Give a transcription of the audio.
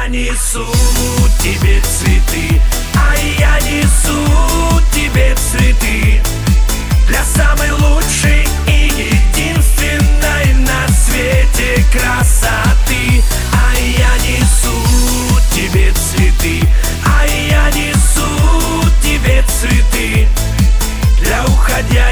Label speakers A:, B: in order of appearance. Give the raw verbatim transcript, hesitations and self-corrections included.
A: я несу тебе цветы, а я несу тебе цветы для самой лучшей и единственной на свете красоты. А я несу тебе цветы, а я несу тебе цветы для уходящей